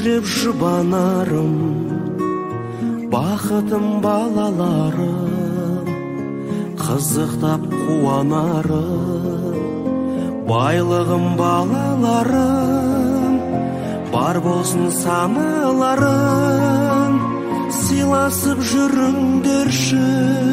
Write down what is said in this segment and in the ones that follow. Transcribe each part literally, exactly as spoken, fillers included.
елеп жұбанарым, бақытым балаларым, қызықтап қуанарым, байлығым балаларым, бар болсын саналарым, сыйласып жүріңдерші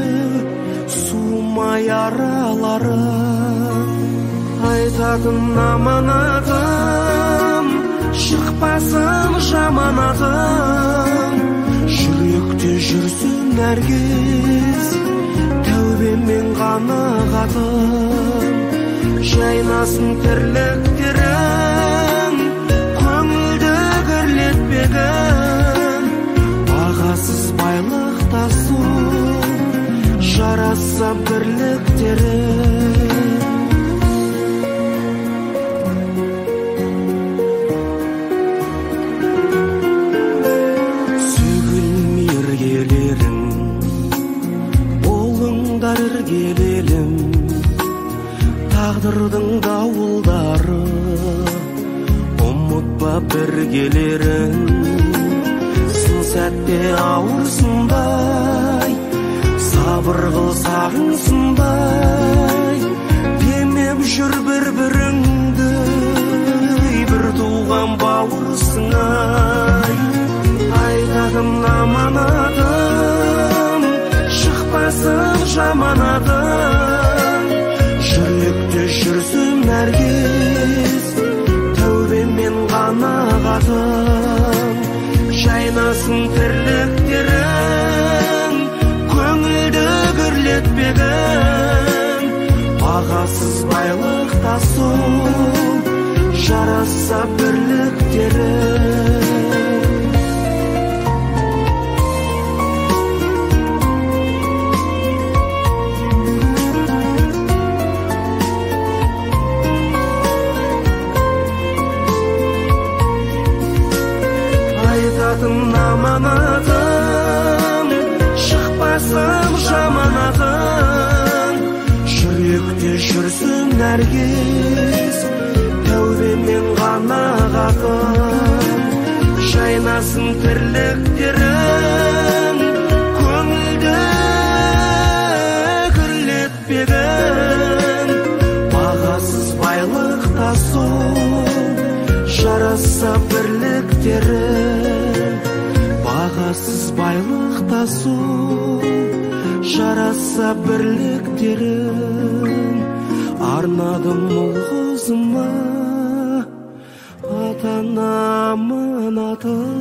суымай араларым. Айтатын аманатым, шықпасын жаманатым, жүректе жүрсін нәргіз, тәубемен қанағатым, жайнасын тірліктерім, көңілді кірлетпегім, бағасыз байлық тасу, жараса бірліктерім. Іргелелім, тағдырдың дауылдары, ұмытпа біргелерін, сын сәтте ауырсындай, сабыр қыл сағынсындай, демеп жүр бір-біріңді, бір туған бауырсың-ай. Айтатын аманатым, шықпасын жаманатым, жүректе жүрсін нәргіз, тәубемен қанағатым, жайнасын тірліктерің, көңілді кірлетпегім, бағасыз байлық тасу, жараса бірліктерің. Аманатым, шықпасын жаманатым, жүректе жүрсін нәргіз, тәубемен қанағатым, жайнасын тірліктерің, көңілді кірлетпегім, бағасыз байлық тасу, жараса бірліктерің. Бағасыз байлық тасу, жараса бірліктерін, арнадым ұл қызыма ата-ана аманатын.